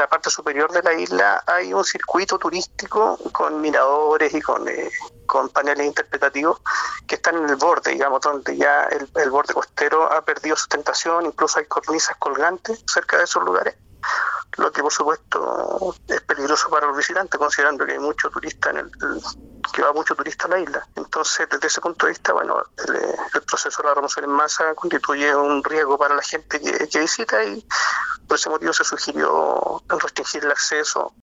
la parte superior de la isla hay un circuito turístico con miradores y con paneles interpretativos que están en el borde, digamos, donde ya el borde costero ha perdido sustentación, incluso hay cornisas colgantes cerca de esos lugares, lo que por supuesto es peligroso para los visitantes, considerando que hay mucho turista que va mucho turista a la isla. Entonces, desde ese punto de vista, bueno, el proceso de la remoción en masa constituye un riesgo para la gente que visita, y por ese motivo se sugirió restringir el acceso